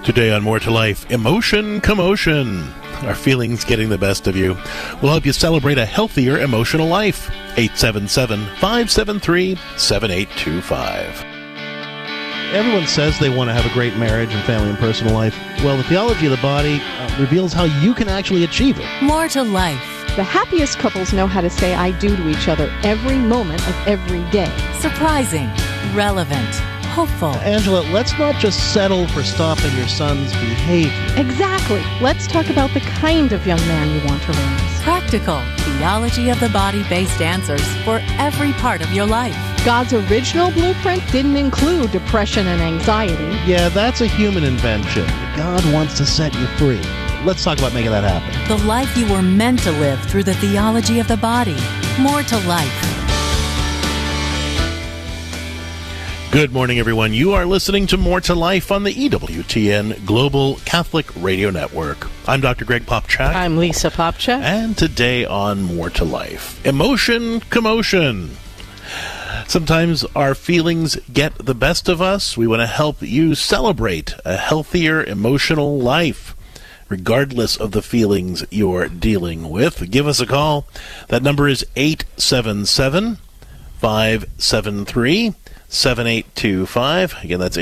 Today on More to Life, emotion commotion. Our feelings getting the best of you. We'll help you celebrate a healthier emotional life. 877-573-7825. Everyone says they want to have a great marriage and family and personal life. Well, the theology of the body reveals how you can actually achieve it. More to Life. The happiest couples know how to say I do to each other every moment of every day. Surprising, relevant, hopeful. Angela, let's not just settle for stopping your son's behavior. Exactly. Let's talk about the kind of young man you want to raise. Practical, theology of the body-based answers for every part of your life. God's original blueprint didn't include depression and anxiety. Yeah, that's a human invention. God wants to set you free. Let's talk about making that happen. The life you were meant to live through the theology of the body. More to Life. Good morning, everyone. You are listening to More to Life on the EWTN Global Catholic Radio Network. I'm Dr. Greg Popchak. I'm Lisa Popchak. And today on More to Life, emotion commotion. Sometimes our feelings get the best of us. We want to help you celebrate a healthier emotional life, regardless of the feelings you're dealing with. Give us a call. That number is 877-573-7825. Again, that's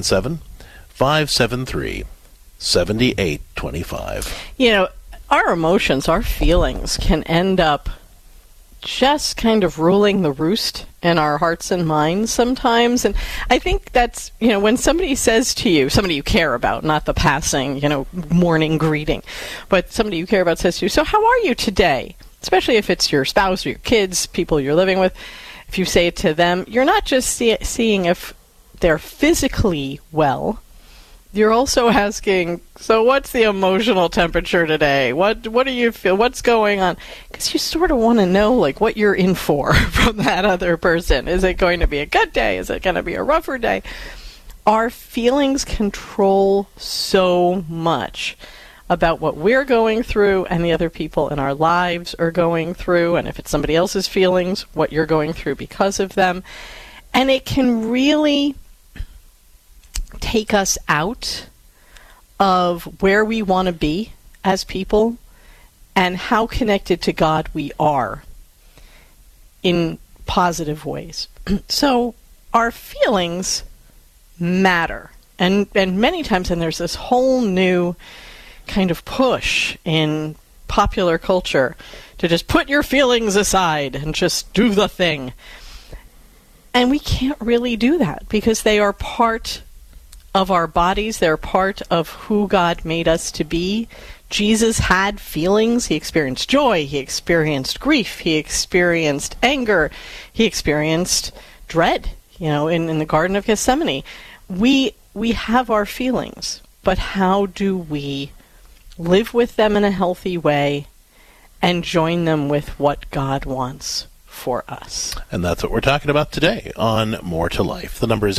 877-573-7825. You know, our emotions, our feelings can end up just kind of ruling the roost in our hearts and minds sometimes. And I think that's, you know, when somebody says to you, somebody you care about, not the passing, morning greeting, but somebody you care about says to you, so how are you today? Especially if it's your spouse or your kids, people you're living with. If you say it to them, you're not just seeing if they're physically well. You're also asking, so what's the emotional temperature today? What do you feel? What's going on? Because you sort of want to know, like, what you're in for from that other person. Is it going to be a good day? Is it going to be a rougher day? Our feelings control so much about what we're going through and the other people in our lives are going through, and if it's somebody else's feelings, what you're going through because of them. And it can really take us out of where we want to be as people and how connected to God we are in positive ways. So our feelings matter. And many times, and there's this whole new kind of push in popular culture to just put your feelings aside and just do the thing. And we can't really do that because they are part of our bodies. They're part of who God made us to be. Jesus had feelings. He experienced joy. He experienced grief. He experienced anger. He experienced dread, in the Garden of Gethsemane. We have our feelings, but how do we live with them in a healthy way and join them with what God wants for us? And that's what we're talking about today on More to Life. The number is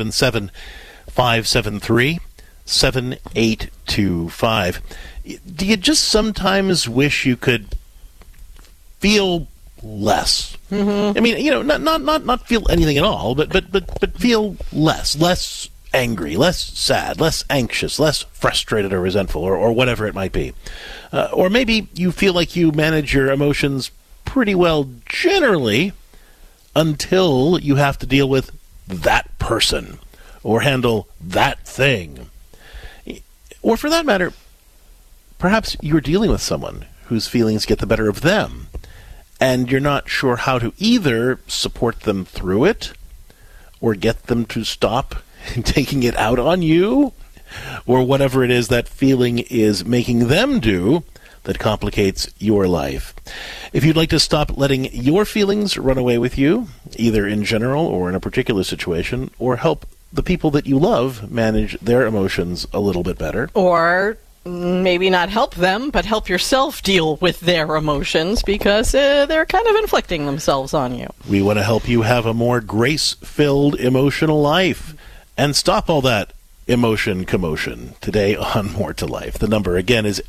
877-573-7825. Do you just sometimes wish you could feel less? Mm-hmm. I mean, not feel anything at all, but feel less angry, less sad, less anxious, less frustrated or resentful, or whatever it might be. Or maybe you feel like you manage your emotions pretty well generally until you have to deal with that person or handle that thing. Or for that matter, perhaps you're dealing with someone whose feelings get the better of them, and you're not sure how to either support them through it or get them to stop taking it out on you, or whatever it is that feeling is making them do that complicates your life. If you'd like to stop letting your feelings run away with you, either in general or in a particular situation, or help the people that you love manage their emotions a little bit better. Or maybe not help them, but help yourself deal with their emotions because they're kind of inflicting themselves on you. We want to help you have a more grace-filled emotional life and stop all that emotion commotion today on More to Life. The number again is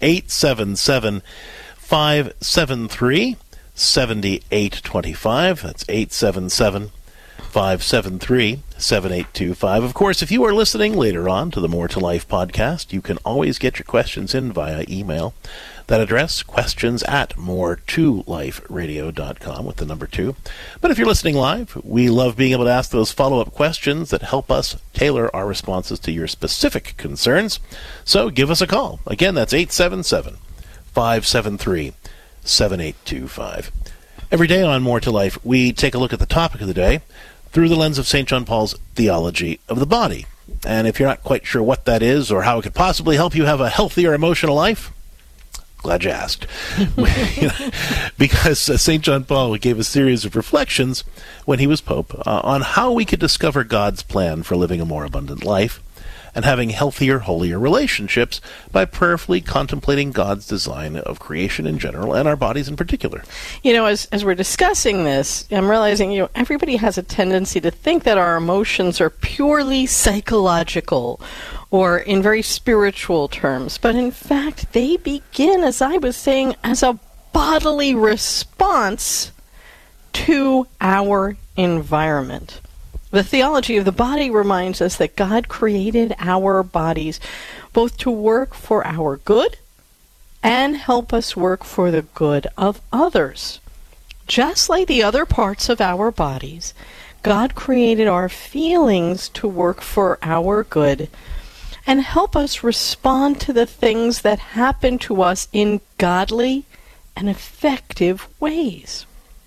877-573-7825. That's 573-7825. Of course, if you are listening later on to the More to Life podcast, you can always get your questions in via email. That address, questions@more2liferadio.com with the number 2. But if you're listening live, we love being able to ask those follow-up questions that help us tailor our responses to your specific concerns. So give us a call. Again, that's 877-573-7825. Every day on More to Life, we take a look at the topic of the day through the lens of St. John Paul's theology of the body. And if you're not quite sure what that is or how it could possibly help you have a healthier emotional life, glad you asked. Because St. John Paul gave a series of reflections when he was Pope on how we could discover God's plan for living a more abundant life and having healthier, holier relationships by prayerfully contemplating God's design of creation in general and our bodies in particular. You know, as we're discussing this, I'm realizing, everybody has a tendency to think that our emotions are purely psychological or in very spiritual terms. But in fact, they begin, as I was saying, as a bodily response to our environment. The theology of the body reminds us that God created our bodies both to work for our good and help us work for the good of others. Just like the other parts of our bodies, God created our feelings to work for our good and help us respond to the things that happen to us in godly and effective ways.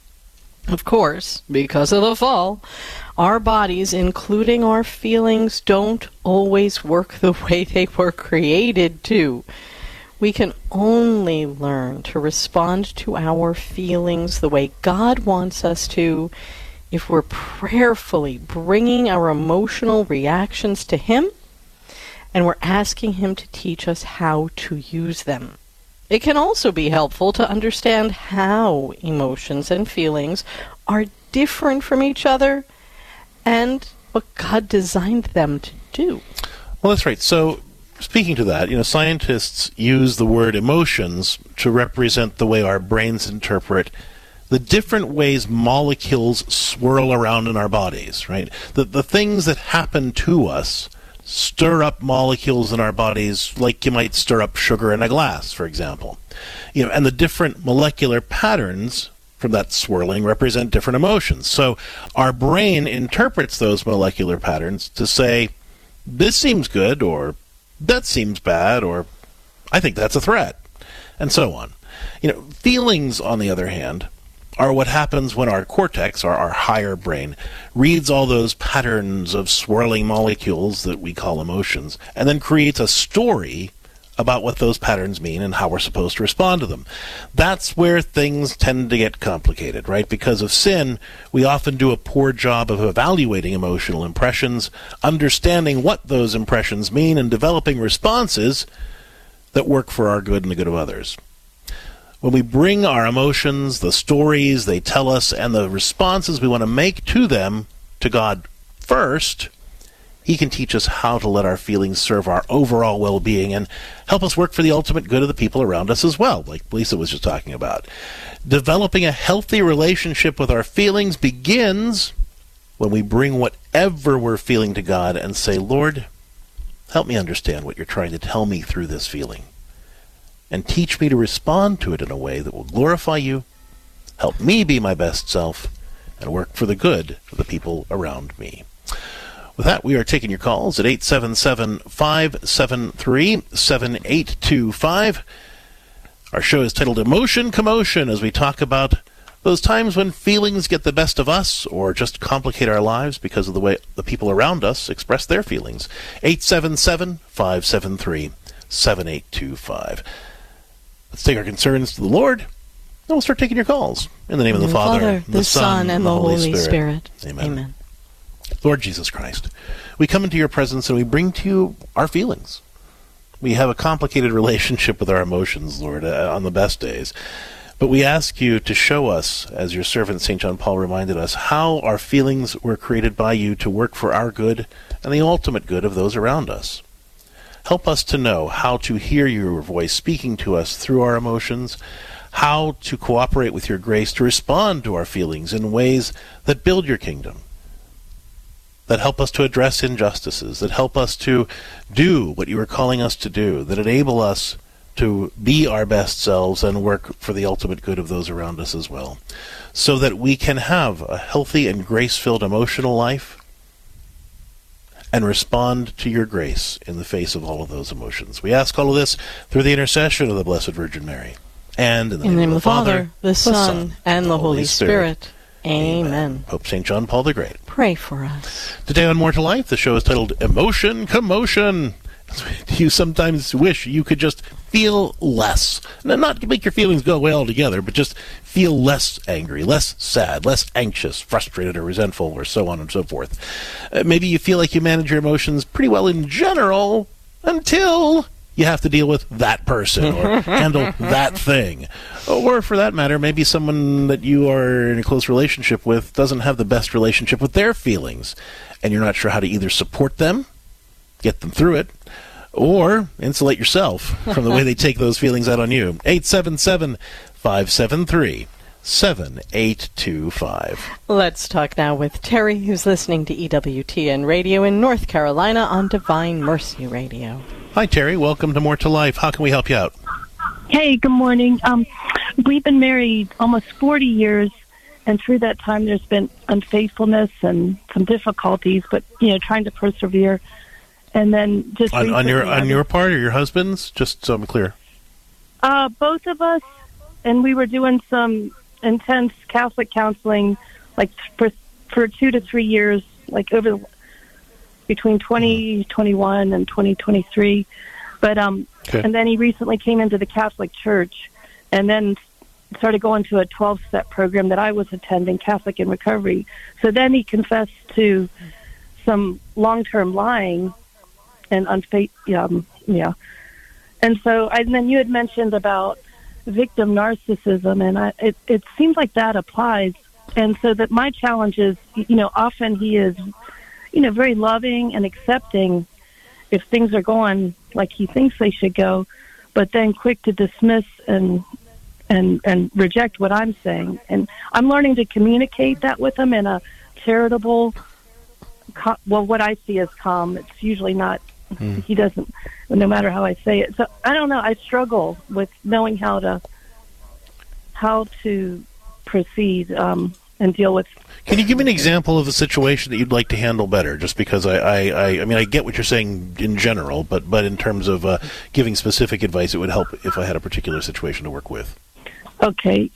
Of course, because of the fall, our bodies, including our feelings, don't always work the way they were created to. We can only learn to respond to our feelings the way God wants us to if we're prayerfully bringing our emotional reactions to Him and we're asking Him to teach us how to use them. It can also be helpful to understand how emotions and feelings are different from each other and what God designed them to do. Well, that's right. So, speaking to that, scientists use the word emotions to represent the way our brains interpret the different ways molecules swirl around in our bodies, right? The things that happen to us stir up molecules in our bodies like you might stir up sugar in a glass, for example. And the different molecular patterns from that swirling represent different emotions. So our brain interprets those molecular patterns to say, this seems good, or that seems bad, or I think that's a threat, and so on. Feelings, on the other hand, are what happens when our cortex, our higher brain, reads all those patterns of swirling molecules that we call emotions, and then creates a story about what those patterns mean and how we're supposed to respond to them. That's where things tend to get complicated, right? Because of sin, we often do a poor job of evaluating emotional impressions, understanding what those impressions mean, and developing responses that work for our good and the good of others. When we bring our emotions, the stories they tell us, and the responses we want to make to them to God first, He can teach us how to let our feelings serve our overall well-being and help us work for the ultimate good of the people around us as well, like Lisa was just talking about. Developing a healthy relationship with our feelings begins when we bring whatever we're feeling to God and say, Lord, help me understand what you're trying to tell me through this feeling, and teach me to respond to it in a way that will glorify you, help me be my best self, and work for the good of the people around me. With that, we are taking your calls at 877-573-7825. Our show is titled Emotion Commotion, as we talk about those times when feelings get the best of us or just complicate our lives because of the way the people around us express their feelings. 877-573-7825. Let's take our concerns to the Lord, and we'll start taking your calls. In the name of the Father, the Son, and the Holy Spirit. Amen. Amen. Lord Jesus Christ, we come into your presence and we bring to you our feelings. We have a complicated relationship with our emotions, Lord, on the best days. But we ask you to show us, as your servant St. John Paul reminded us, how our feelings were created by you to work for our good and the ultimate good of those around us. Help us to know how to hear your voice speaking to us through our emotions, how to cooperate with your grace to respond to our feelings in ways that build your kingdom, that help us to address injustices, that help us to do what you are calling us to do, that enable us to be our best selves and work for the ultimate good of those around us as well, so that we can have a healthy and grace-filled emotional life and respond to your grace in the face of all of those emotions. We ask all of this through the intercession of the Blessed Virgin Mary. And in the name of the Father, the Son, and the Holy Spirit. Amen. Pope St. John Paul the Great. Pray for us. Today on More to Life, the show is titled Emotion Commotion. Do you sometimes wish you could just feel less? Not make your feelings go away altogether, but just feel less angry, less sad, less anxious, frustrated, or resentful, or so on and so forth. Maybe you feel like you manage your emotions pretty well in general until you have to deal with that person or handle that thing. Or, for that matter, maybe someone that you are in a close relationship with doesn't have the best relationship with their feelings, and you're not sure how to either support them, get them through it, or insulate yourself from the way they take those feelings out on you. 877-573-7825. Let's talk now with Terry, who's listening to EWTN Radio in North Carolina on Divine Mercy Radio. Hi, Terry. Welcome to More to Life. How can we help you out? Hey, good morning. We've been married almost 40 years, and through that time there's been unfaithfulness and some difficulties, but, trying to persevere. And then just on your part or your husband's? Just so I'm clear. Both of us, and we were doing some intense Catholic counseling, like for 2 to 3 years, like between 2021 and 2023. But okay. And then he recently came into the Catholic Church, and then started going to a 12-step program that I was attending, Catholic in Recovery. So then he confessed to some long-term lying and unfaith, and so and then you had mentioned about victim narcissism, and it seems like that applies. And so that my challenge is, often he is, very loving and accepting if things are going like he thinks they should go, but then quick to dismiss and reject what I'm saying. And I'm learning to communicate that with him in a charitable, what I see as calm. It's usually not. He doesn't, no matter how I say it. So I don't know. I struggle with knowing how to proceed and deal with. Can you give me an example of a situation that you'd like to handle better? Just because I mean, I get what you're saying in general, but in terms of giving specific advice, it would help if I had a particular situation to work with. Okay.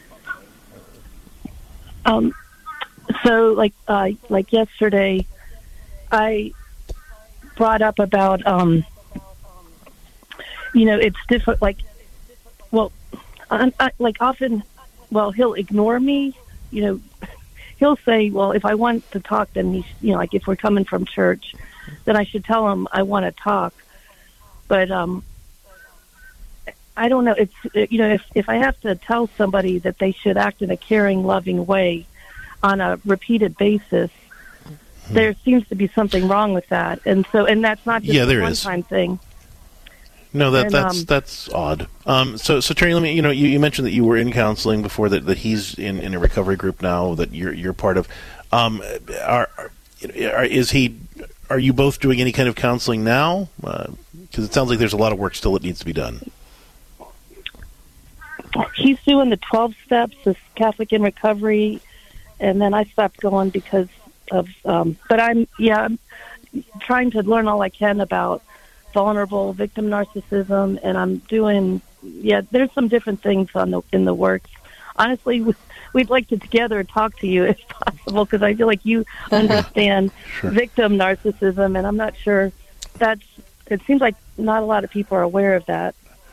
So like yesterday, I brought up about it's different. Like often, he'll ignore me. He'll say, well, if I want to talk, then like if we're coming from church, then I should tell him I want to talk. But I don't know. It's if I have to tell somebody that they should act in a caring, loving way on a repeated basis, there seems to be something wrong with that, and that's not just a one-time thing. No, that's odd. So Terry, let me. You mentioned that you were in counseling before, that he's in a recovery group now that you're part of. Are you both doing any kind of counseling now? Because it sounds like there's a lot of work still that needs to be done. He's doing the 12 steps, this Catholic in Recovery, and then I stopped going because of. But I'm trying to learn all I can about vulnerable victim narcissism, and I'm doing. There's some different things in the works. Honestly, we'd like to together talk to you if possible, because I feel like you understand victim narcissism, and I'm not sure it seems like not a lot of people are aware of that.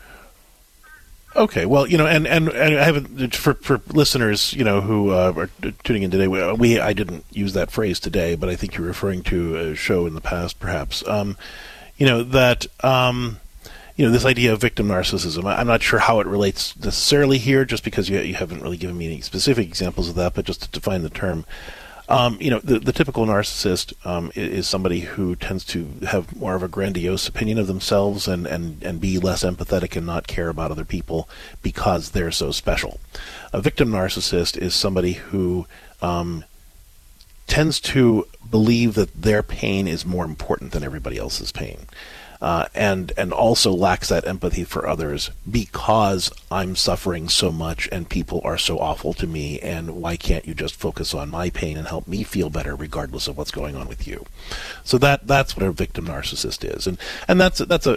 Okay, well, and I haven't, for listeners, who are tuning in today, I didn't use that phrase today, but I think you're referring to a show in the past, perhaps. This idea of victim narcissism, I'm not sure how it relates necessarily here, just because you haven't really given me any specific examples of that, but just to define the term. The typical narcissist is somebody who tends to have more of a grandiose opinion of themselves and be less empathetic and not care about other people because they're so special. A victim narcissist is somebody who tends to believe that their pain is more important than everybody else's pain. And also lacks that empathy for others because I'm suffering so much and people are so awful to me, and why can't you just focus on my pain and help me feel better regardless of what's going on with you? So that's what a victim narcissist is, and that's a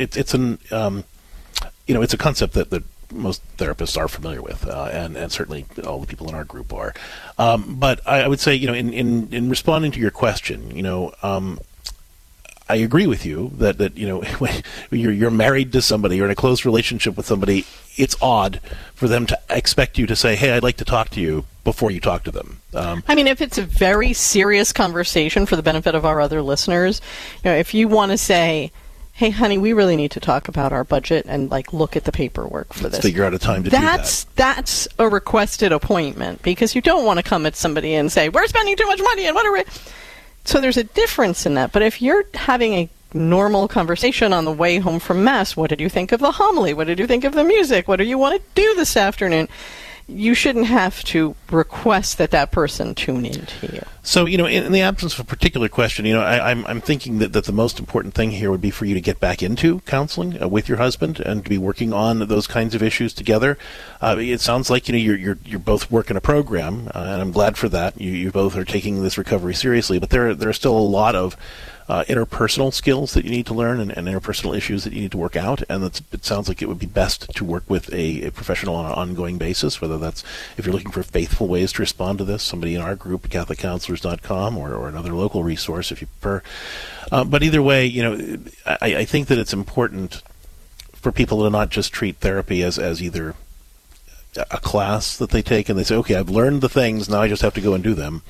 it's a concept that most therapists are familiar with, and certainly all the people in our group are. But I would say, in responding to your question, I agree with you that when you're married to somebody or in a close relationship with somebody, it's odd for them to expect you to say, "Hey, I'd like to talk to you," before you talk to them. If it's a very serious conversation for the benefit of our other listeners, if you want to say, "Hey, honey, we really need to talk about our budget and look at the paperwork for this." Figure out a time to do that. That's a requested appointment, because you don't want to come at somebody and say, "We're spending too much money," and what are we? So there's a difference in that. But if you're having a normal conversation on the way home from Mass, what did you think of the homily? What did you think of the music? What do you want to do this afternoon? You shouldn't have to request that person tune in to you. So, in the absence of a particular question, I'm thinking that the most important thing here would be for you to get back into counseling with your husband and to be working on those kinds of issues together. It sounds like, you're both working a program, and I'm glad for that. You both are taking this recovery seriously, but there are still a lot of interpersonal skills that you need to learn and interpersonal issues that you need to work out, and it sounds like it would be best to work with a professional on an ongoing basis, whether that's, if you're looking for faithful ways to respond to this, somebody in our group at CatholicCounselors.com or another local resource if you prefer. But either way, I think that it's important for people to not just treat therapy as either a class that they take and they say, "Okay, I've learned the things, now I just have to go and do them,"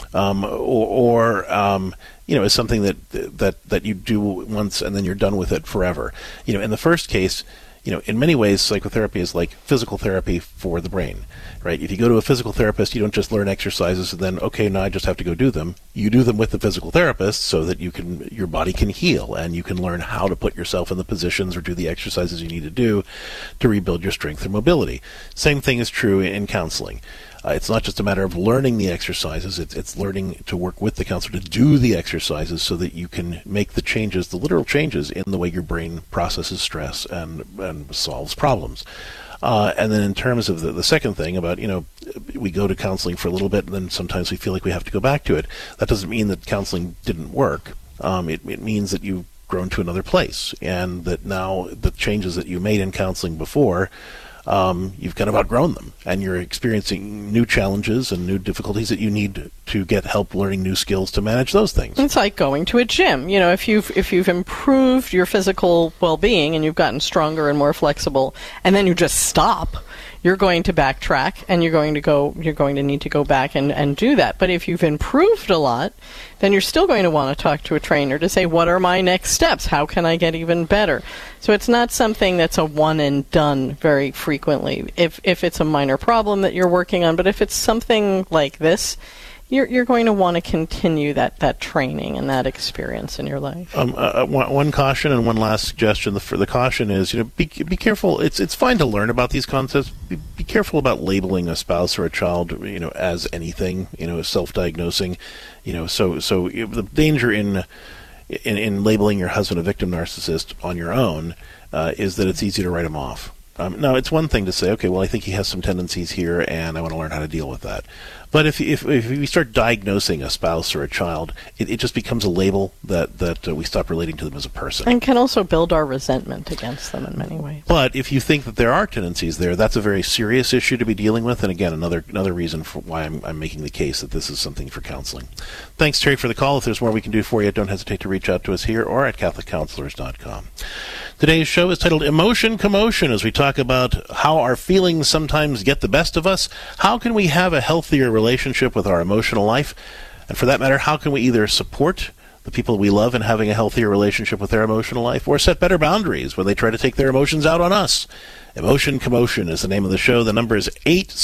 is something that you do once and then you're done with it forever. In the first case, in many ways, psychotherapy is like physical therapy for the brain, right? If you go to a physical therapist, you don't just learn exercises and then, okay, now I just have to go do them. You do them with the physical therapist so that your body can heal and you can learn how to put yourself in the positions or do the exercises you need to do to rebuild your strength and mobility. Same thing is true in counseling. It's not just a matter of learning the exercises, it's learning to work with the counselor to do the exercises so that you can make the changes, the literal changes in the way your brain processes stress and solves problems. And then in terms of the second thing about, we go to counseling for a little bit and then sometimes we feel like we have to go back to it. That doesn't mean that counseling didn't work. It means that you've grown to another place and that now the changes that you made in counseling before, you've kind of outgrown them, and you're experiencing new challenges and new difficulties that you need to get help learning new skills to manage those things. It's like going to a gym. If you've improved your physical well-being and you've gotten stronger and more flexible, and then you just stop, you're going to backtrack and you're going to need to go back and do that. But if you've improved a lot, then you're still going to want to talk to a trainer to say, what are my next steps? How can I get even better? So it's not something that's a one and done very frequently if it's a minor problem that you're working on. But if it's something like this, you're going to want to continue that training and that experience in your life. One caution and one last suggestion. The caution is, be careful. It's fine to learn about these concepts. Be careful about labeling a spouse or a child, as anything, self-diagnosing, So the danger in labeling your husband a victim narcissist on your own is that it's easy to write him off. Now, it's one thing to say, okay, well, I think he has some tendencies here, and I want to learn how to deal with that. But if we start diagnosing a spouse or a child, it just becomes a label that we stop relating to them as a person. And can also build our resentment against them in many ways. But if you think that there are tendencies there, that's a very serious issue to be dealing with. And again, another reason for why I'm making the case that this is something for counseling. Thanks, Terry, for the call. If there's more we can do for you, don't hesitate to reach out to us here or at CatholicCounselors.com. Today's show is titled Emotion Commotion, as we talk about how our feelings sometimes get the best of us. How can we have a healthier relationship with our emotional life? And for that matter, how can we either support the people we love in having a healthier relationship with their emotional life or set better boundaries when they try to take their emotions out on us? Emotion Commotion is the name of the show. The number is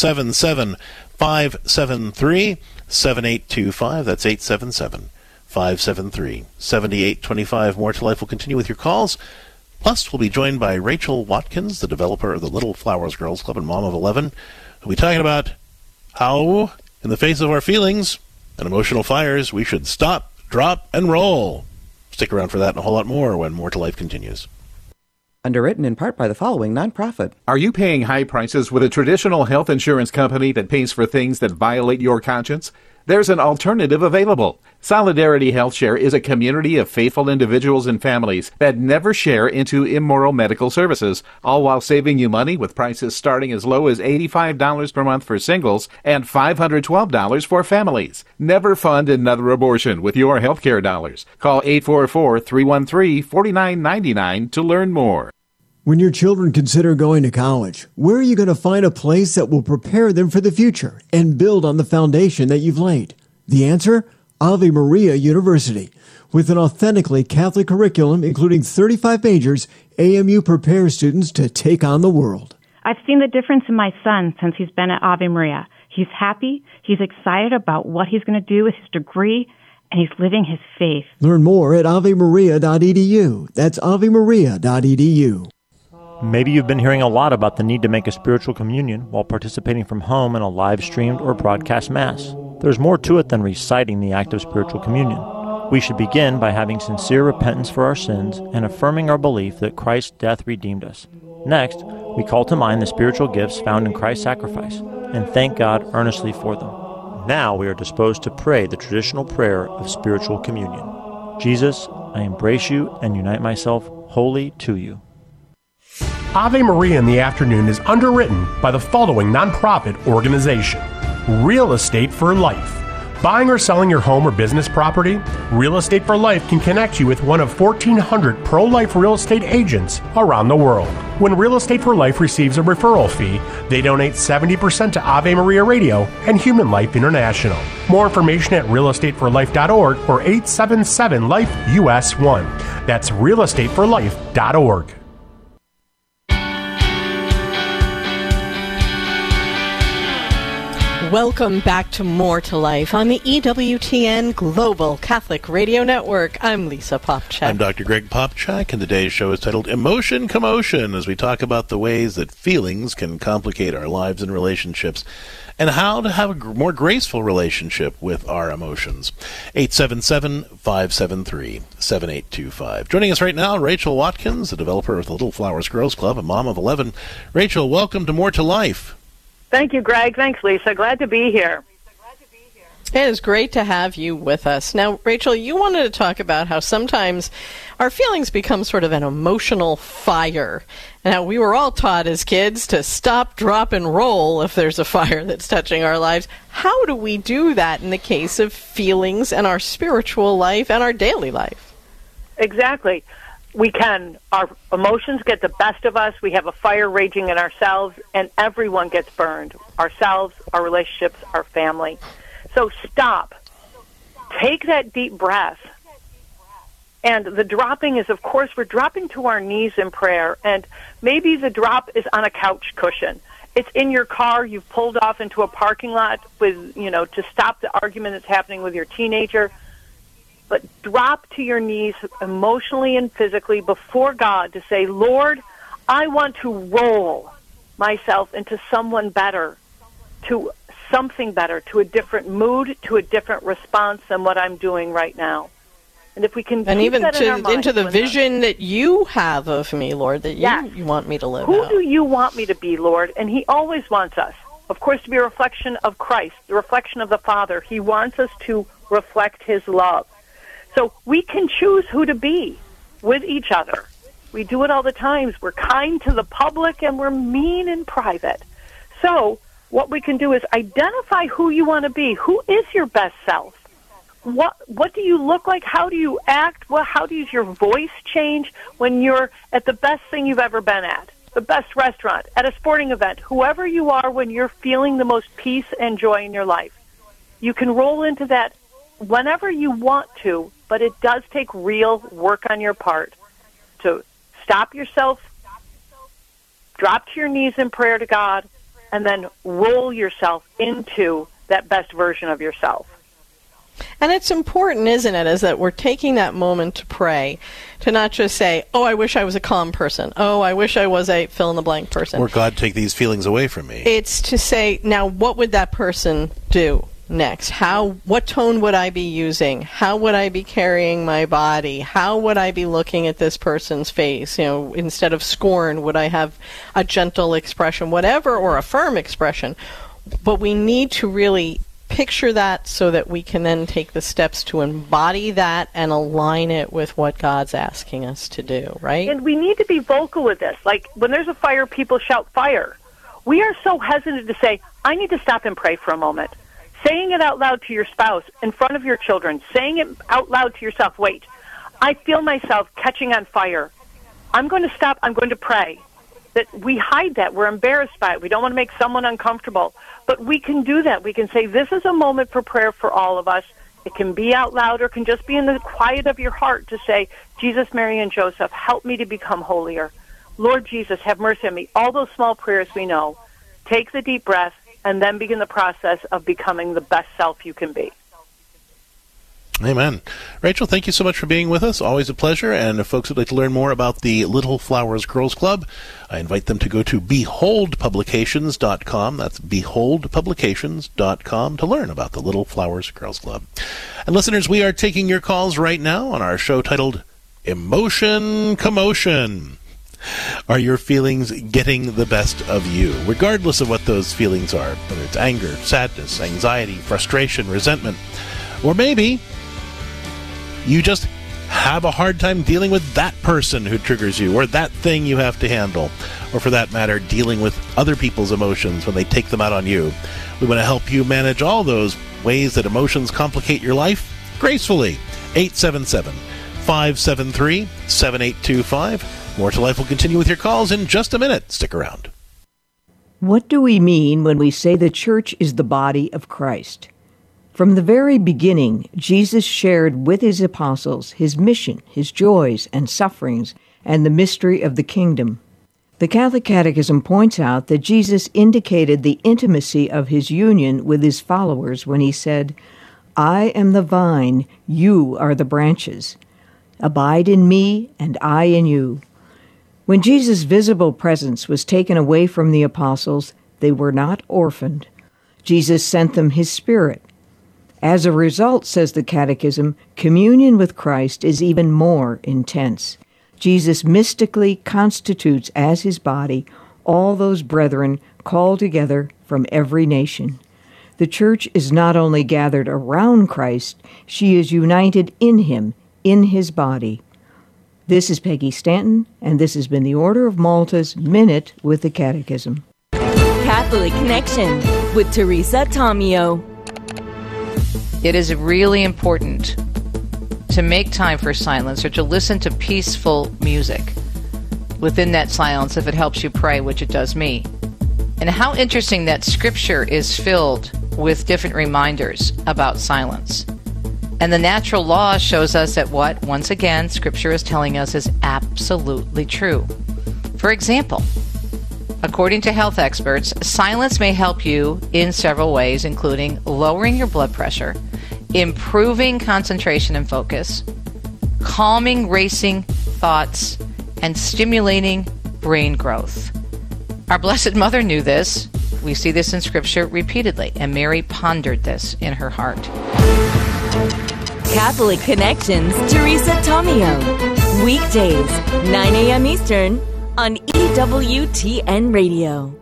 877-573-7825. That's 877-573-7825. More to Life will continue with your calls. Plus, we'll be joined by Rachel Watkins, the developer of the Little Flowers Girls Club and mom of 11, who'll be talking about how, in the face of our feelings, And emotional fires, we should stop, drop, and roll. Stick around for that and a whole lot more when More to Life continues. Underwritten in part by the following nonprofit. Are you paying high prices with a traditional health insurance company that pays for things that violate your conscience? There's an alternative available. Solidarity HealthShare is a community of faithful individuals and families that never share into immoral medical services, all while saving you money with prices starting as low as $85 per month for singles and $512 for families. Never fund another abortion with your healthcare dollars. Call 844-313-4999 to learn more. When your children consider going to college, where are you going to find a place that will prepare them for the future and build on the foundation that you've laid? The answer? Ave Maria University. With an authentically Catholic curriculum including 35 majors, AMU prepares students to take on the world. I've seen the difference in my son since he's been at Ave Maria. He's happy, he's excited about what he's going to do with his degree, and he's living his faith. Learn more at avemaria.edu. That's avemaria.edu. Maybe you've been hearing a lot about the need to make a spiritual communion while participating from home in a live-streamed or broadcast Mass. There's more to it than reciting the act of spiritual communion. We should begin by having sincere repentance for our sins and affirming our belief that Christ's death redeemed us. Next, we call to mind the spiritual gifts found in Christ's sacrifice and thank God earnestly for them. Now we are disposed to pray the traditional prayer of spiritual communion. Jesus, I embrace you and unite myself wholly to you. Ave Maria in the Afternoon is underwritten by the following nonprofit organization: Real Estate for Life. Buying or selling your home or business property? Real Estate for Life can connect you with one of 1,400 pro-life real estate agents around the world. When Real Estate for Life receives a referral fee, they donate 70% to Ave Maria Radio and Human Life International. More information at realestateforlife.org or 877-LIFE-US1. That's realestateforlife.org. Welcome back to More to Life on the EWTN Global Catholic Radio Network. I'm Lisa Popchak. I'm Dr. Greg Popchak, and today's show is titled Emotion Commotion, as we talk about the ways that feelings can complicate our lives and relationships, and how to have a more graceful relationship with our emotions. 877-573-7825. Joining us right now, Rachel Watkins, the developer of the Little Flowers Girls Club, a mom of 11. Rachel, welcome to More to Life. Thank you, Greg. Thanks, Lisa. Glad to be here. It is great to have you with us. Now, Rachel, you wanted to talk about how sometimes our feelings become sort of an emotional fire. Now, we were all taught as kids to stop, drop, and roll if there's a fire that's touching our lives. How do we do that in the case of feelings and our spiritual life and our daily life? Exactly. We can. Our emotions get the best of us. We have a fire raging in ourselves, and everyone gets burned. Ourselves, our relationships, our family. So stop. Take that deep breath. And the dropping is, of course, we're dropping to our knees in prayer, and maybe the drop is on a couch cushion. It's in your car. You've pulled off into a parking lot with, to stop the argument that's happening with your teenager. But drop to your knees emotionally and physically before God to say, Lord, I want to roll myself into someone better, to something better, to a different mood, to a different response than what I'm doing right now. And if we can and keep even that in our mind, into the vision that you have of me, Lord, that you want me to live Who out. do you want me to be, Lord? And he always wants us, of course, to be a reflection of Christ, the reflection of the Father. He wants us to reflect his love. So we can choose who to be with each other. We do it all the time. We're kind to the public and we're mean in private. So what we can do is identify who you want to be. Who is your best self? What do you look like? How do you act? How does your voice change when you're at the best thing you've ever been at, the best restaurant, at a sporting event, whoever you are when you're feeling the most peace and joy in your life? You can roll into that whenever you want to, but it does take real work on your part to stop yourself, drop to your knees in prayer to God, and then roll yourself into that best version of yourself. And it's important, isn't it, is that we're taking that moment to pray, to not just say, oh, I wish I was a calm person. Oh, I wish I was a fill-in-the-blank person. Or God, take these feelings away from me. It's to say, now, what would that person do? next? What tone would I be using? How would I be carrying my body? How would I be looking at this person's face? Instead of scorn, would I have a gentle expression, whatever, or a firm expression? But we need to really picture that so that we can then take the steps to embody that and align it with what God's asking us to do, right? And we need to be vocal with this. Like, when there's a fire, people shout fire. We are so hesitant to say, I need to stop and pray for a moment. Saying it out loud to your spouse, in front of your children, saying it out loud to yourself, wait, I feel myself catching on fire. I'm going to stop, I'm going to pray. That we hide that. We're embarrassed by it. We don't want to make someone uncomfortable. But we can do that. We can say, this is a moment for prayer for all of us. It can be out loud or can just be in the quiet of your heart to say, Jesus, Mary, and Joseph, help me to become holier. Lord Jesus, have mercy on me. All those small prayers we know. Take the deep breath and then begin the process of becoming the best self you can be. Amen. Rachel, thank you so much for being with us. Always a pleasure. And if folks would like to learn more about the Little Flowers Girls Club, I invite them to go to beholdpublications.com. That's beholdpublications.com to learn about the Little Flowers Girls Club. And listeners, we are taking your calls right now on our show titled Emotion Commotion. Are your feelings getting the best of you, regardless of what those feelings are, whether it's anger, sadness, anxiety, frustration, resentment, or maybe you just have a hard time dealing with that person who triggers you, or that thing you have to handle, or for that matter, dealing with other people's emotions when they take them out on you. We want to help you manage all those ways that emotions complicate your life gracefully. 877-573-7825. More to Life will continue with your calls in just a minute. Stick around. What do we mean when we say the church is the body of Christ? From the very beginning, Jesus shared with his apostles his mission, his joys and sufferings, and the mystery of the kingdom. The Catholic Catechism points out that Jesus indicated the intimacy of his union with his followers when he said, I am the vine, you are the branches. Abide in me, and I in you. When Jesus' visible presence was taken away from the apostles, they were not orphaned. Jesus sent them his Spirit. As a result, says the Catechism, communion with Christ is even more intense. Jesus mystically constitutes as his body all those brethren called together from every nation. The church is not only gathered around Christ, she is united in him, in his body. This is Peggy Stanton, and this has been the Order of Malta's Minute with the Catechism. Catholic Connection with Teresa Tomeo. It is really important to make time for silence or to listen to peaceful music within that silence if it helps you pray, which it does me. And how interesting that Scripture is filled with different reminders about silence. And the natural law shows us that what, once again, Scripture is telling us is absolutely true. For example, according to health experts, silence may help you in several ways, including lowering your blood pressure, improving concentration and focus, calming racing thoughts, and stimulating brain growth. Our Blessed Mother knew this. We see this in Scripture repeatedly, and Mary pondered this in her heart. Catholic Connections, Teresa Tomeo. Weekdays, 9 a.m. Eastern on EWTN Radio.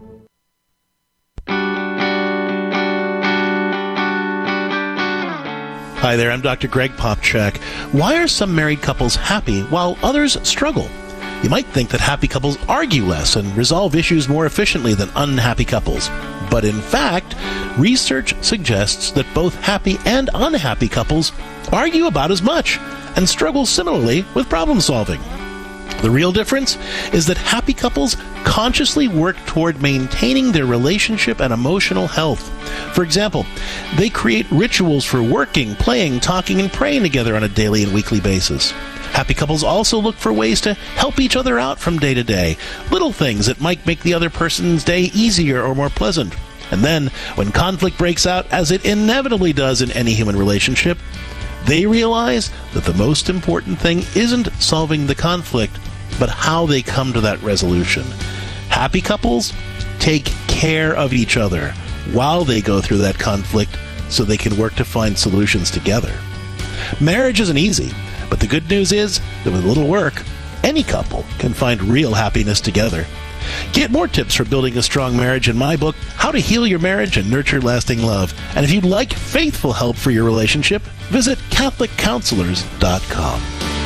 Hi there, I'm Dr. Greg Popchak. Why are some married couples happy while others struggle? You might think that happy couples argue less and resolve issues more efficiently than unhappy couples. But in fact, research suggests that both happy and unhappy couples argue about as much and struggle similarly with problem solving. The real difference is that happy couples consciously work toward maintaining their relationship and emotional health. For example, they create rituals for working, playing, talking, and praying together on a daily and weekly basis. Happy couples also look for ways to help each other out from day to day, little things that might make the other person's day easier or more pleasant. And then, when conflict breaks out, as it inevitably does in any human relationship, they realize that the most important thing isn't solving the conflict, but how they come to that resolution. Happy couples take care of each other while they go through that conflict so they can work to find solutions together. Marriage isn't easy, but the good news is that with a little work, any couple can find real happiness together. Get more tips for building a strong marriage in my book, How to Heal Your Marriage and Nurture Lasting Love. And if you'd like faithful help for your relationship, visit CatholicCounselors.com.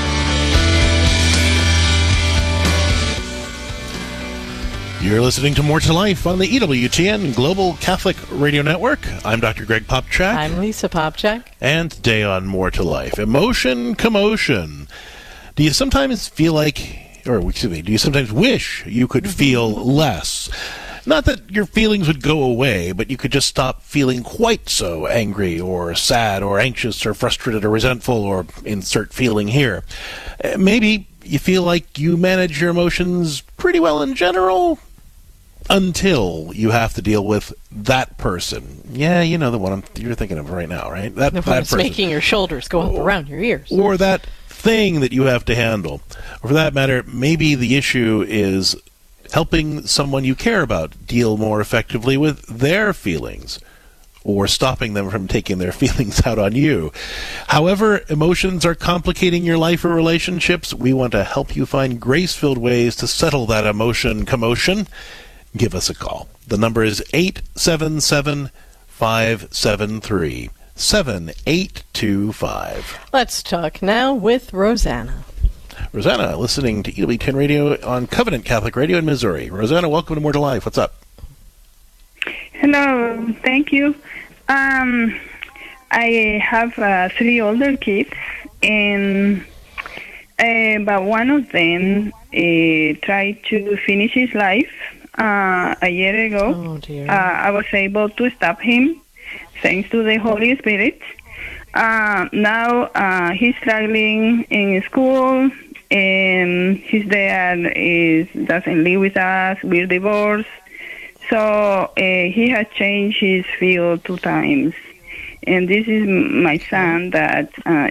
You're listening to More to Life on the EWTN Global Catholic Radio Network. I'm Dr. Greg Popchak. I'm Lisa Popchak. And today on More to Life, emotion, commotion. Do you sometimes feel like, or excuse me, do you sometimes wish you could feel less? Not that your feelings would go away, but you could just stop feeling quite so angry or sad or anxious or frustrated or resentful or insert feeling here. Maybe you feel like you manage your emotions pretty well in general, until you have to deal with that person. Yeah, you know the one you're thinking of right now, right? That person. Making your shoulders go up around your ears. Or that thing that you have to handle. Or for that matter, maybe the issue is helping someone you care about deal more effectively with their feelings, or stopping them from taking their feelings out on you. However emotions are complicating your life or relationships, we want to help you find grace-filled ways to settle that emotion commotion. Give us a call. The number is 877-573-7825. Let's talk now with Rosanna. Rosanna, listening to EWTN Radio on Covenant Catholic Radio in Missouri. Rosanna, welcome to More to Life. What's up? Hello, thank you. I have 3 older kids, and but one of them tried to finish his life a year ago. Oh, dear. I was able to stop him thanks to the Holy Spirit. Now he's struggling in school, and his dad doesn't live with us. We're divorced. So he has changed his field 2 times. And this is my son that,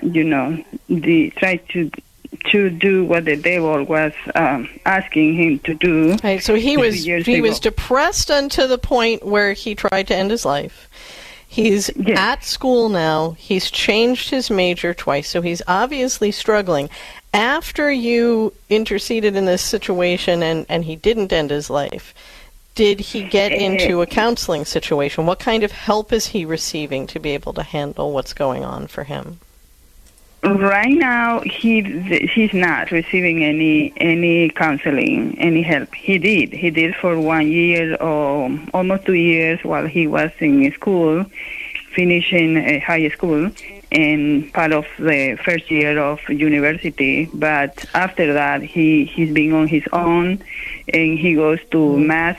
tried to do what the devil was asking him to do. Right, so he was depressed unto the point where he tried to end his life. He's at school now. He's changed his major twice, so he's obviously struggling. After you interceded in this situation and he didn't end his life, did he get into a counseling situation? What kind of help is he receiving to be able to handle what's going on for him? Right now, he's not receiving any counseling, any help. He did for 1 year or almost 2 years while he was in school, finishing high school, and part of the first year of university. But after that, he's been on his own, and he goes to mass,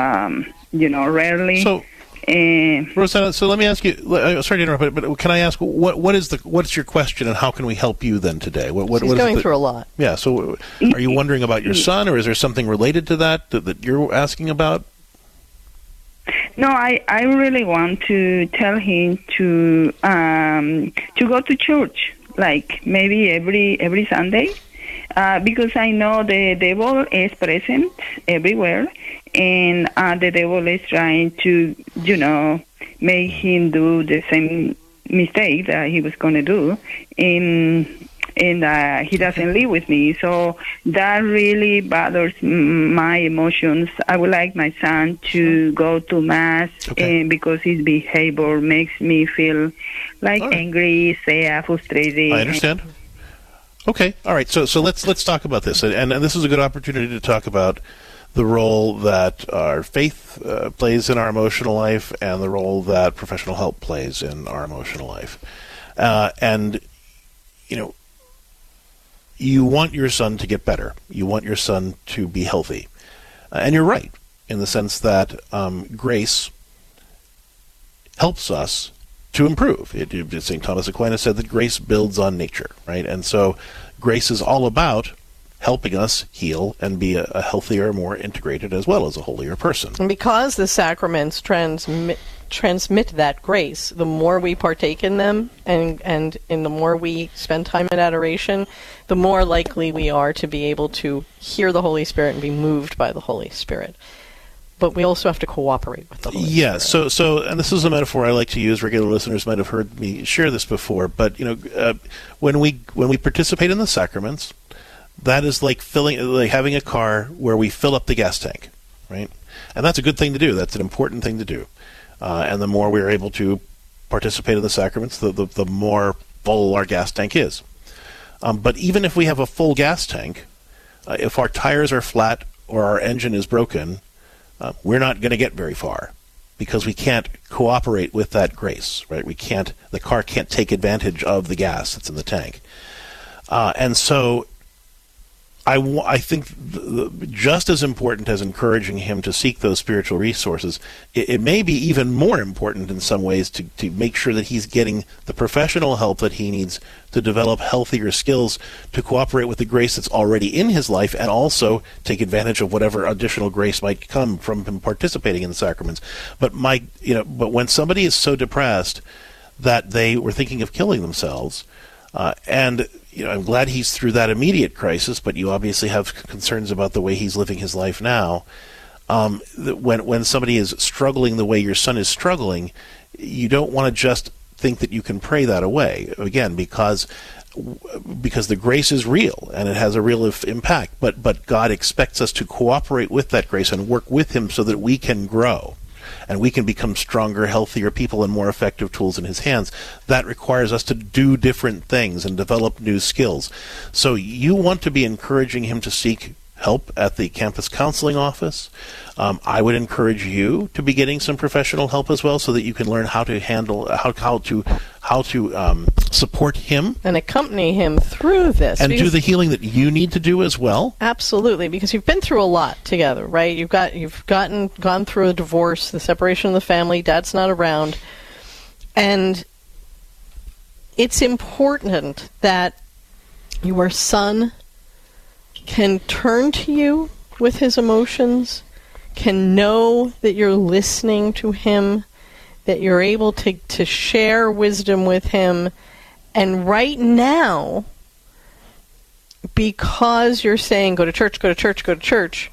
rarely. So, Rosanna, so let me ask you. Sorry to interrupt, but can I ask what's your question, and how can we help you then today? What He's going through a lot. Yeah. So, are you wondering about your son, or is there something related to that you're asking about? No, I really want to tell him to go to church, like maybe every Sunday, because I know the devil is present everywhere, and the devil is trying to, make him do the same mistake that he was going to do, and he doesn't live with me, so that really bothers my emotions. I would like my son to go to mass, because his behavior makes me feel like angry, sad, frustrated. I understand. Okay, all right. So let's talk about this, and this is a good opportunity to talk about the role that our faith plays in our emotional life, and the role that professional help plays in our emotional life, and you want your son to get better. You want your son to be healthy. And you're right in the sense that grace helps us to improve. St. Thomas Aquinas said that grace builds on nature, right? And so grace is all about helping us heal and be a healthier, more integrated, as well as a holier person. And because the sacraments transmit that grace, the more we partake in them and in the more we spend time in adoration, the more likely we are to be able to hear the Holy Spirit and be moved by the Holy Spirit. but we also have to cooperate with the Holy Yeah, Spirit. so, and this is a metaphor I like to use. Regular listeners might have heard me share this before, but when we participate in the sacraments, that is like having a car where we fill up the gas tank, right? And that's a good thing to do. That's an important thing to do. And the more we're able to participate in the sacraments, the more full our gas tank is. But even if we have a full gas tank, if our tires are flat or our engine is broken, we're not going to get very far because we can't cooperate with that grace, right? The car can't take advantage of the gas that's in the tank. And so I think just as important as encouraging him to seek those spiritual resources, it may be even more important in some ways to make sure that he's getting the professional help that he needs to develop healthier skills to cooperate with the grace that's already in his life and also take advantage of whatever additional grace might come from him participating in the sacraments. But when somebody is so depressed that they were thinking of killing themselves, and I'm glad he's through that immediate crisis, but you obviously have concerns about the way he's living his life now. When somebody is struggling the way your son is struggling, you don't want to just think that you can pray that away. Again, because the grace is real and it has a real impact. But God expects us to cooperate with that grace and work with him so that we can grow. And we can become stronger, healthier people and more effective tools in his hands. That requires us to do different things and develop new skills. So you want to be encouraging him to seek help at the campus counseling office. I would encourage you to be getting some professional help as well, so that you can learn how to handle how to support him and accompany him through this, and do the healing that you need to do as well. Absolutely, because you've been through a lot together, right? You've gone through a divorce, the separation of the family. Dad's not around, and it's important that your son can turn to you with his emotions, can know that you're listening to him, that you're able to share wisdom with him. And right now, because you're saying, go to church, go to church, go to church,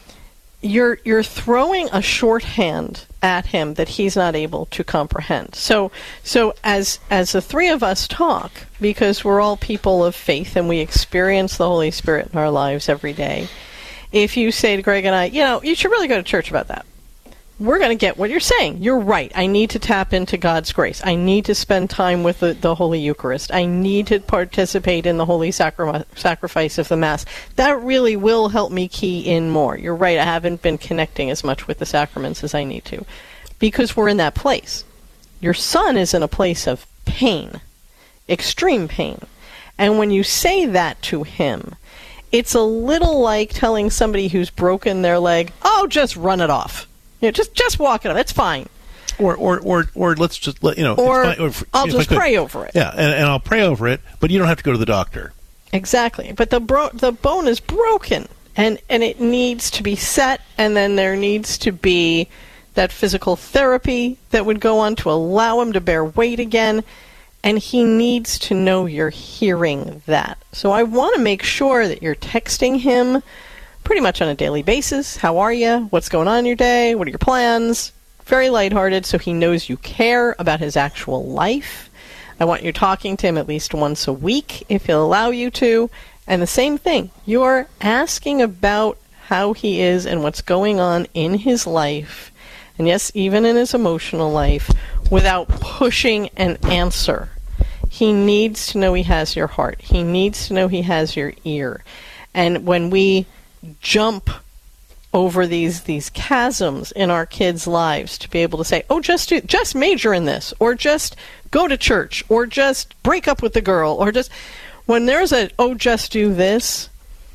you're throwing a shorthand at him that he's not able to comprehend. So as the three of us talk, because we're all people of faith and we experience the Holy Spirit in our lives every day, if you say to Greg and I, you should really go to church about that, we're going to get what you're saying. You're right. I need to tap into God's grace. I need to spend time with the Holy Eucharist. I need to participate in the holy sacrifice of the Mass. That really will help me key in more. You're right. I haven't been connecting as much with the sacraments as I need to, because we're in that place. Your son is in a place of pain, extreme pain. And when you say that to him, it's a little like telling somebody who's broken their leg, oh, just run it off. Just walk it off. It's fine. Or let's just let I'll just pray over it. Yeah, and I'll pray over it, but you don't have to go to the doctor. Exactly. But the bone is broken, and it needs to be set, and then there needs to be that physical therapy that would go on to allow him to bear weight again, and he needs to know you're hearing that. So I want to make sure that you're texting him pretty much on a daily basis. How are you? What's going on in your day? What are your plans? Very lighthearted, so he knows you care about his actual life. I want you talking to him at least once a week, if he'll allow you to. And the same thing, you're asking about how he is and what's going on in his life, and yes, even in his emotional life, without pushing an answer. He needs to know he has your heart. He needs to know he has your ear. And when we jump over these chasms in our kids' lives to be able to say, oh, just major in this, or just go to church, or just break up with the girl, or just, when there's just do this,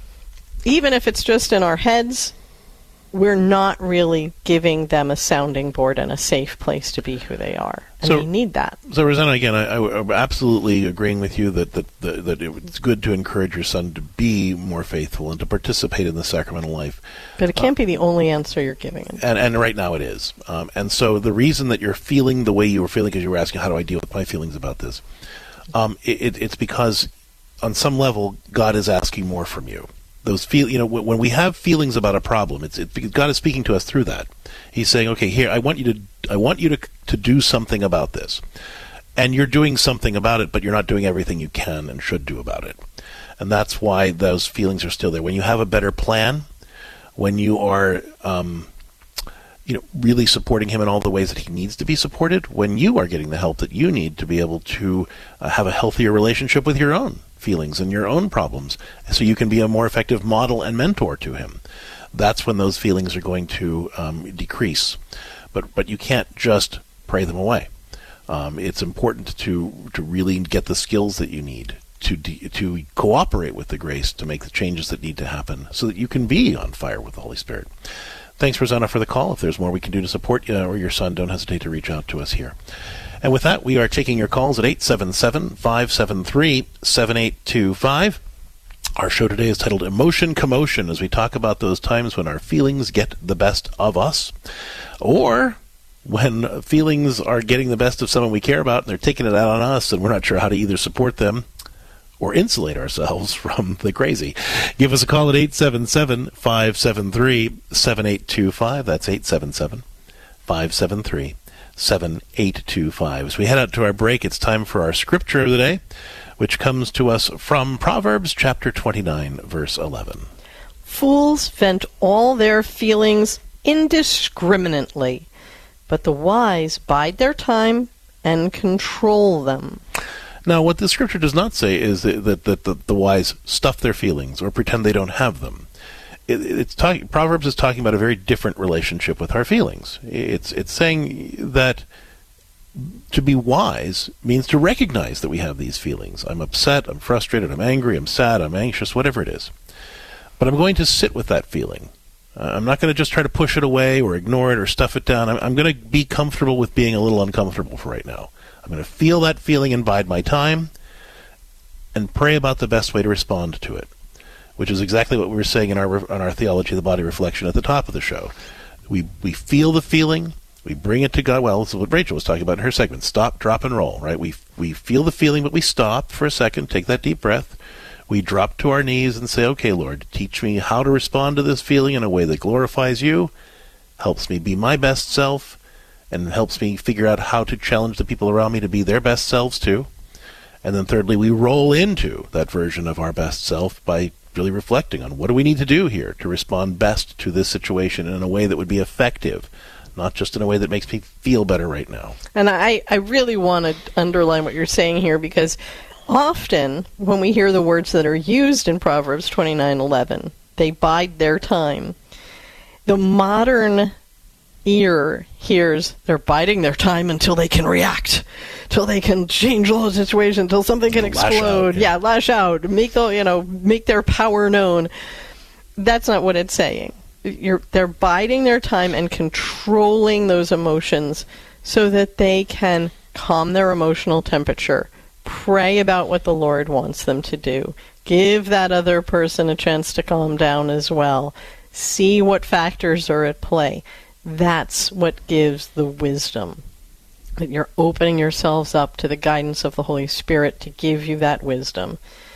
even if it's just in our heads, we're not really giving them a sounding board and a safe place to be who they are. And they need that. So, Rosanna, again, I'm absolutely agreeing with you that it's good to encourage your son to be more faithful and to participate in the sacramental life. But it can't be the only answer you're giving him. And right now it is. And so the reason that you're feeling the way you were feeling, because you were asking, how do I deal with my feelings about this? It's because, on some level, God is asking more from you. when we have feelings about a problem, it's God is speaking to us through that. He's saying, okay, here, I want you to do something about this. And you're doing something about it, but you're not doing everything you can and should do about it. And that's why those feelings are still there. When you have a better plan, when you are really supporting him in all the ways that he needs to be supported, when you are getting the help that you need to be able to have a healthier relationship with your own feelings and your own problems, so you can be a more effective model and mentor to him, that's when those feelings are going to decrease. But you can't just pray them away. It's important to really get the skills that you need to cooperate with the grace to make the changes that need to happen so that you can be on fire with the Holy Spirit. Thanks, Rosanna, for the call. If there's more we can do to support you or your son, don't hesitate to reach out to us here. And with that, we are taking your calls at 877-573-7825. Our show today is titled Emotion Commotion, as we talk about those times when our feelings get the best of us, or when feelings are getting the best of someone we care about and they're taking it out on us and we're not sure how to either support them or insulate ourselves from the crazy. Give us a call at 877-573-7825. That's 877-573-7825. As we head out to our break, it's time for our scripture of the day, which comes to us from Proverbs chapter 29, verse 11. Fools vent all their feelings indiscriminately, but the wise bide their time and control them. Now, what the scripture does not say is that the wise stuff their feelings or pretend they don't have them. Proverbs is talking about a very different relationship with our feelings. It's saying that to be wise means to recognize that we have these feelings. I'm upset, I'm frustrated, I'm angry, I'm sad, I'm anxious, whatever it is. But I'm going to sit with that feeling. I'm not going to just try to push it away or ignore it or stuff it down. I'm going to be comfortable with being a little uncomfortable for right now. I'm going to feel that feeling and bide my time and pray about the best way to respond to it, which is exactly what we were saying in our Theology of the Body reflection at the top of the show. We feel the feeling, we bring it to God. Well, this is what Rachel was talking about in her segment. Stop, drop, and roll, right? We feel the feeling, but we stop for a second, take that deep breath. We drop to our knees and say, okay, Lord, teach me how to respond to this feeling in a way that glorifies you, helps me be my best self, and helps me figure out how to challenge the people around me to be their best selves too. And then thirdly, we roll into that version of our best self by really reflecting on what do we need to do here to respond best to this situation in a way that would be effective, not just in a way that makes me feel better right now. And I really want to underline what you're saying here, because often when we hear the words that are used in Proverbs 29:11, they bide their time. The modern ear hears they're biding their time until they can react, till they can change the situation, until something can explode. Lash out, make their power known. That's not what it's saying. They're biding their time and controlling those emotions so that they can calm their emotional temperature, pray about what the Lord wants them to do, give that other person a chance to calm down as well, see what factors are at play. That's what gives the wisdom, that you're opening yourselves up to the guidance of the Holy Spirit to give you that wisdom.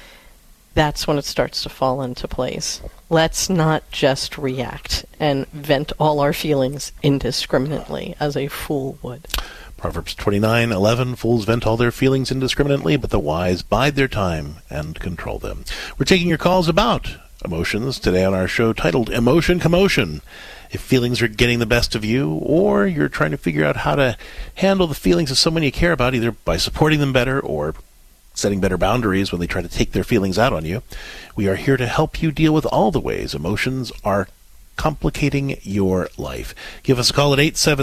That's when it starts to fall into place. Let's not just react and vent all our feelings indiscriminately as a fool would. Proverbs 29:11, fools vent all their feelings indiscriminately, but the wise bide their time and control them. We're taking your calls about emotions today on our show titled Emotion Commotion. If feelings are getting the best of you, or you're trying to figure out how to handle the feelings of someone you care about, either by supporting them better or setting better boundaries when they try to take their feelings out on you, we are here to help you deal with all the ways emotions are complicating your life. Give us a call at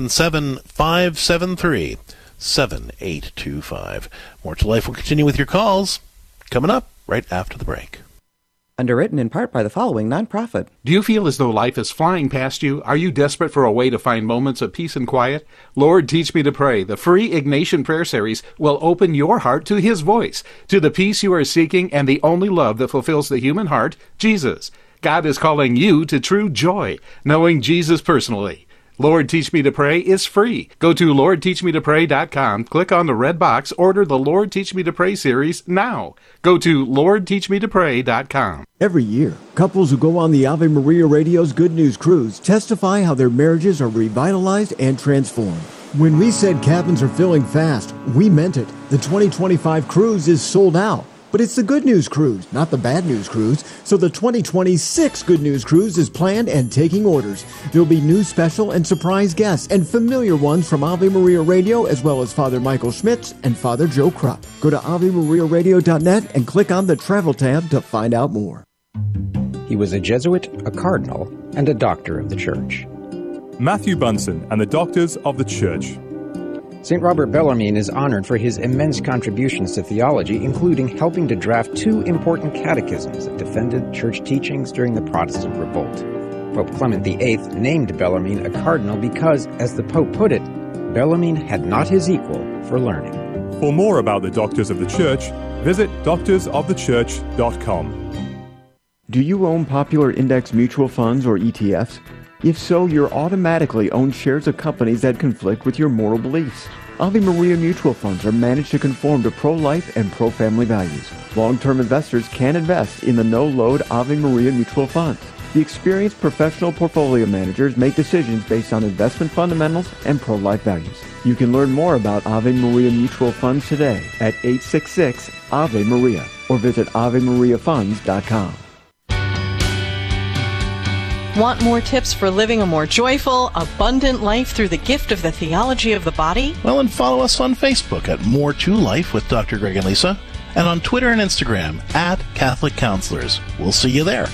877-573-7825. More to Life will continue with your calls coming up right after the break. Underwritten in part by the following nonprofit. Do you feel as though life is flying past you? Are you desperate for a way to find moments of peace and quiet? Lord, Teach Me to Pray, the free Ignatian Prayer Series, will open your heart to His voice, to the peace you are seeking and the only love that fulfills the human heart, Jesus. God is calling you to true joy, knowing Jesus personally. Lord, Teach Me to Pray is free. Go to LordTeachMeToPray.com, click on the red box, order the Lord, Teach Me to Pray series now. Go to LordTeachMeToPray.com. Every year, couples who go on the Ave Maria Radio's Good News Cruise testify how their marriages are revitalized and transformed. When we said cabins are filling fast, we meant it. The 2025 cruise is sold out. But it's the Good News Cruise, not the Bad News Cruise. So the 2026 Good News Cruise is planned and taking orders. There'll be new special and surprise guests and familiar ones from Ave Maria Radio, as well as Father Michael Schmitz and Father Joe Krupp. Go to AveMariaRadio.net and click on the Travel tab to find out more. He was a Jesuit, a cardinal, and a doctor of the Church. Matthew Bunson and the Doctors of the Church. St. Robert Bellarmine is honored for his immense contributions to theology, including helping to draft 2 important catechisms that defended church teachings during the Protestant revolt. Pope Clement VIII named Bellarmine a cardinal because, as the Pope put it, Bellarmine had not his equal for learning. For more about the Doctors of the Church, visit doctorsofthechurch.com. Do you own popular index mutual funds or ETFs? If so, you're automatically owned shares of companies that conflict with your moral beliefs. Ave Maria mutual funds are managed to conform to pro-life and pro-family values. Long-term investors can invest in the no-load Ave Maria mutual funds. The experienced professional portfolio managers make decisions based on investment fundamentals and pro-life values. You can learn more about Ave Maria mutual funds today at 866-AVE-MARIA or visit AveMariaFunds.com. Want more tips for living a more joyful, abundant life through the gift of the theology of the body? Well, and follow us on Facebook at More to Life with Dr. Greg and Lisa, and on Twitter and Instagram at Catholic Counselors. We'll see you there.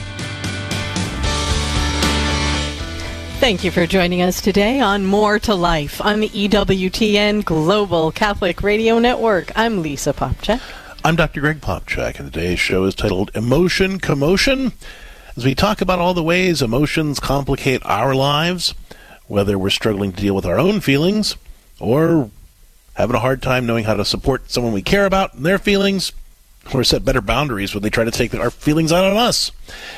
Thank you for joining us today on More to Life on the EWTN Global Catholic Radio Network. I'm Lisa Popcak. I'm Dr. Greg Popcak, and today's show is titled Emotion Commotion. As we talk about all the ways emotions complicate our lives, whether we're struggling to deal with our own feelings or having a hard time knowing how to support someone we care about and their feelings, or set better boundaries when they try to take our feelings out on us.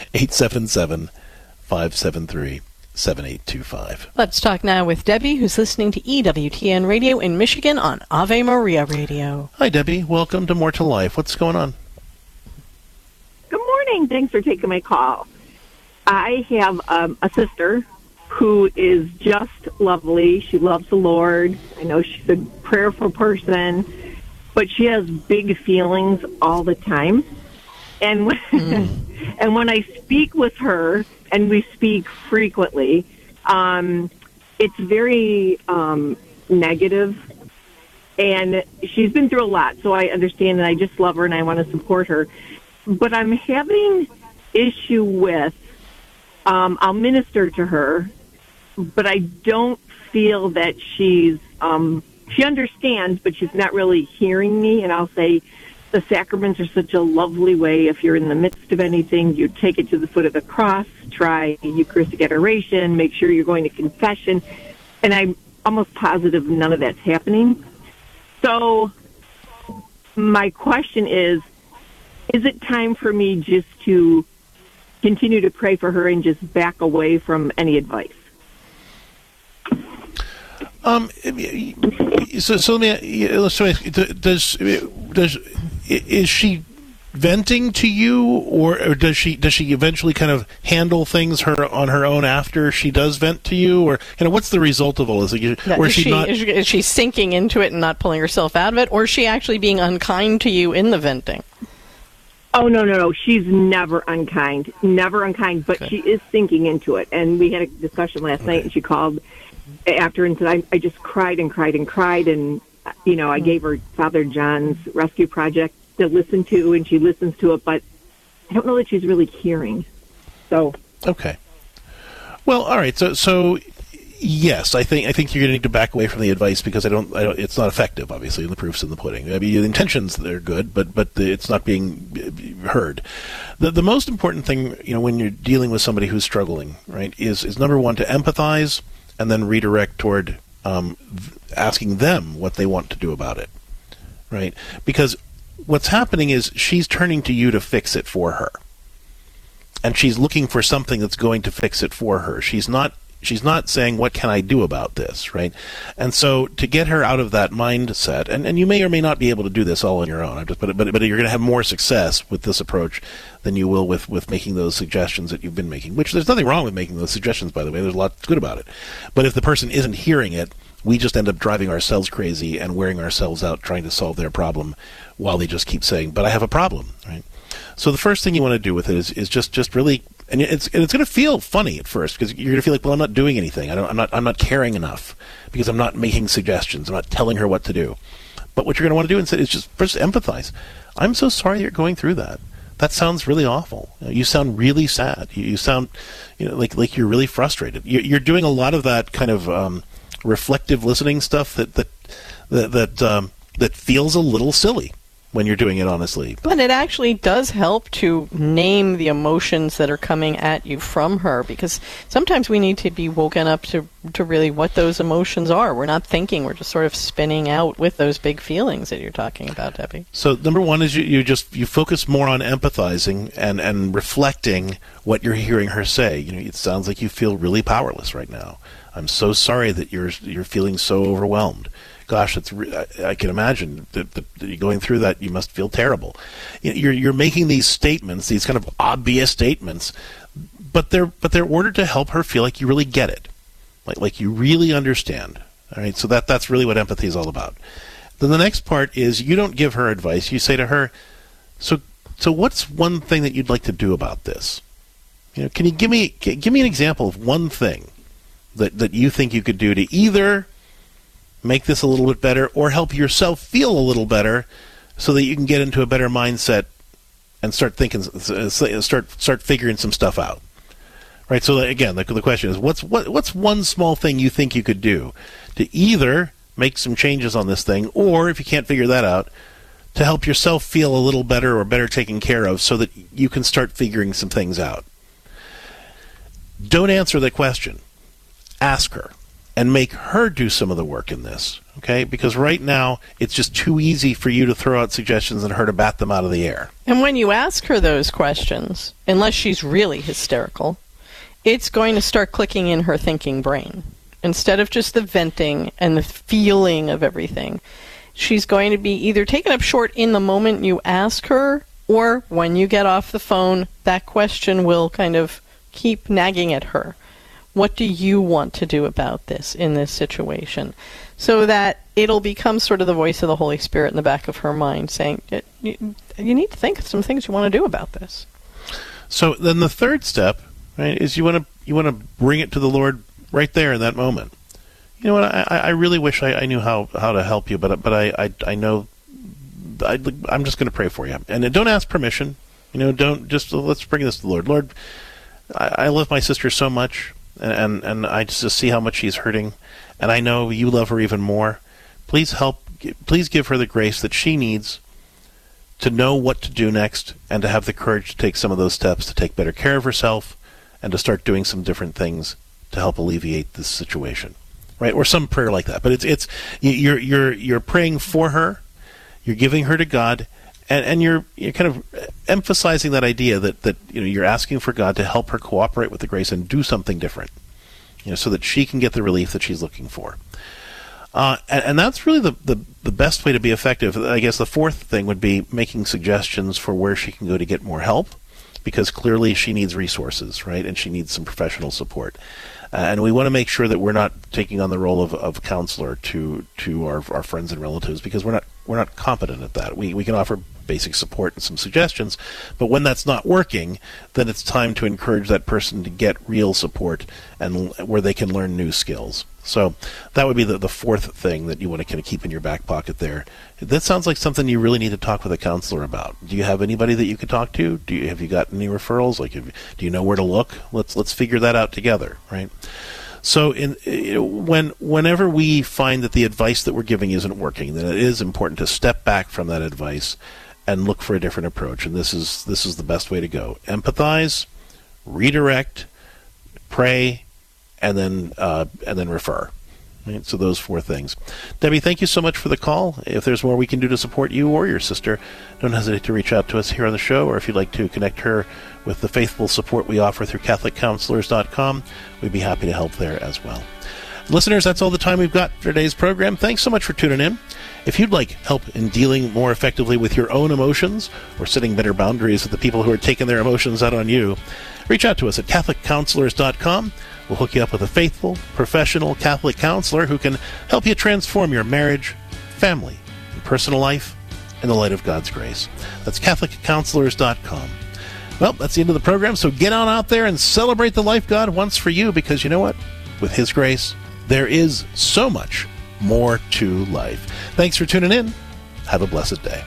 877-573-7825. Let's talk now with Debbie, who's listening to EWTN Radio in Michigan on Ave Maria Radio. Hi, Debbie. Welcome to More to Life. What's going on? Good morning. Thanks for taking my call. I have a sister who is just lovely. She loves the Lord. I know she's a prayerful person, but she has big feelings all the time. And when, and when I speak with her, and we speak frequently, it's very negative. And she's been through a lot, so I understand, and I just love her, and I want to support her. But I'm having issue with, I'll minister to her, but I don't feel that she understands, but she's not really hearing me. And I'll say, the sacraments are such a lovely way. If you're in the midst of anything, you take it to the foot of the cross, try Eucharistic adoration, make sure you're going to confession. And I'm almost positive none of that's happening. So my question is it time for me just to continue to pray for her and just back away from any advice? So let me. Is she venting to you, or does she eventually kind of handle things on her own after she does vent to you, or what's the result of all this? Is she sinking into it and not pulling herself out of it, or is she actually being unkind to you in the venting? Oh, no. She's never unkind. But she is sinking into it. And we had a discussion last night, and she called after and said, I just cried and cried and cried. And, I gave her Father John's Rescue Project to listen to, and she listens to it. But I don't know that she's really hearing. So. Okay. Well, all right. So yes, I think you're going to need to back away from the advice, because I don't it's not effective, obviously, and the proof's in the pudding. I mean, the intentions, they're good, but it's not being heard. The most important thing, when you're dealing with somebody who's struggling, right, is number one, to empathize and then redirect toward asking them what they want to do about it, right? Because what's happening is she's turning to you to fix it for her. And she's looking for something that's going to fix it for her. She's not She's not saying, what can I do about this, right? And so to get her out of that mindset, and you may or may not be able to do this all on your own, but you're going to have more success with this approach than you will with making those suggestions that you've been making, which there's nothing wrong with making those suggestions, by the way. There's a lot good about it. But if the person isn't hearing it, we just end up driving ourselves crazy and wearing ourselves out trying to solve their problem while they just keep saying, but I have a problem, right? So the first thing you want to do with it is just really, and it's going to feel funny at first because you're going to feel like, well, I'm not doing anything. I'm not caring enough because I'm not making suggestions. I'm not telling her what to do. But what you're going to want to do instead is just first empathize. I'm so sorry you're going through that. That sounds really awful. You sound really sad. You sound, like you're really frustrated. You're doing a lot of that kind of reflective listening stuff that feels a little silly when you're doing it honestly. But it actually does help to name the emotions that are coming at you from her, because sometimes we need to be woken up to really what those emotions are. We're not thinking, we're just sort of spinning out with those big feelings that you're talking about, Debbie. So number one is you focus more on empathizing and reflecting what you're hearing her say. It sounds like you feel really powerless right now. I'm so sorry that you're feeling so overwhelmed. Gosh, I can imagine that going through that, you must feel terrible. You're making these statements, these kind of obvious statements, but they're ordered to help her feel like you really get it, like you really understand. All right, so that's really what empathy is all about. Then the next part is you don't give her advice. You say to her, so what's one thing that you'd like to do about this? Can you give me an example of one thing that you think you could do to either make this a little bit better or help yourself feel a little better so that you can get into a better mindset and start thinking, start figuring some stuff out. Right? So again, the question is, what's one small thing you think you could do to either make some changes on this thing, or if you can't figure that out, to help yourself feel a little better or better taken care of so that you can start figuring some things out. Don't answer the question. Ask her. And make her do some of the work in this, okay? Because right now, it's just too easy for you to throw out suggestions and her to bat them out of the air. And when you ask her those questions, unless she's really hysterical, it's going to start clicking in her thinking brain. Instead of just the venting and the feeling of everything, she's going to be either taken up short in the moment you ask her, or when you get off the phone, that question will kind of keep nagging at her. What do you want to do about this in this situation? So that it'll become sort of the voice of the Holy Spirit in the back of her mind saying, you need to think of some things you want to do about this. So then the third step, right, is you want to bring it to the Lord right there in that moment. You know what, I really wish I knew how to help you, but I know I'm just going to pray for you. And don't ask permission. Don't just, let's bring this to the Lord. Lord, I love my sister so much. And I just see how much she's hurting, and I know you love her even more. Please give her the grace that she needs to know what to do next and to have the courage to take some of those steps to take better care of herself and to start doing some different things to help alleviate this situation, right? Or some prayer like that. But you're praying for her, you're giving her to God, and you're kind of emphasizing that idea that you're asking for God to help her cooperate with the grace and do something different, so that she can get the relief that she's looking for. And that's really the best way to be effective. I guess the fourth thing would be making suggestions for where she can go to get more help, because clearly she needs resources, right? And she needs some professional support. And we want to make sure that we're not taking on the role of counselor to our friends and relatives, because we're not competent at that. We can offer basic support and some suggestions, but when that's not working, then it's time to encourage that person to get real support and where they can learn new skills. So that would be the fourth thing that you want to kind of keep in your back pocket there. That sounds like something you really need to talk with a counselor about. Do you have anybody that you could talk to? Have you got any referrals? Do you know where to look? Let's figure that out together, right? So whenever we find that the advice that we're giving isn't working, then it is important to step back from that advice and look for a different approach. And this is the best way to go. Empathize, redirect, pray, and then refer. Right, so those 4 things. Debbie, thank you so much for the call. If there's more we can do to support you or your sister, don't hesitate to reach out to us here on the show, or if you'd like to connect her with the faithful support we offer through CatholicCounselors.com, we'd be happy to help there as well. Listeners, that's all the time we've got for today's program. Thanks so much for tuning in. If you'd like help in dealing more effectively with your own emotions or setting better boundaries with the people who are taking their emotions out on you, reach out to us at CatholicCounselors.com. We'll hook you up with a faithful, professional Catholic counselor who can help you transform your marriage, family, and personal life in the light of God's grace. That's CatholicCounselors.com. Well, that's the end of the program, so get on out there and celebrate the life God wants for you, because you know what? With His grace, there is so much more to life. Thanks for tuning in. Have a blessed day.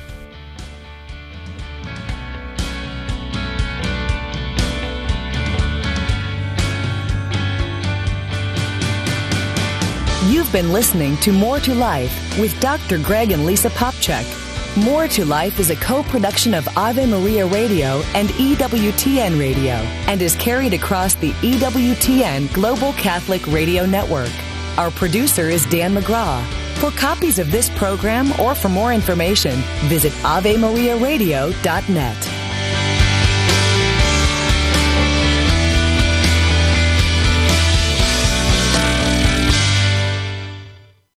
You've been listening to More to Life with Dr. Greg and Lisa Popchak. More to Life is a co-production of Ave Maria Radio and EWTN Radio and is carried across the EWTN Global Catholic Radio Network. Our producer is Dan McGraw. For copies of this program or for more information, visit AveMariaRadio.net.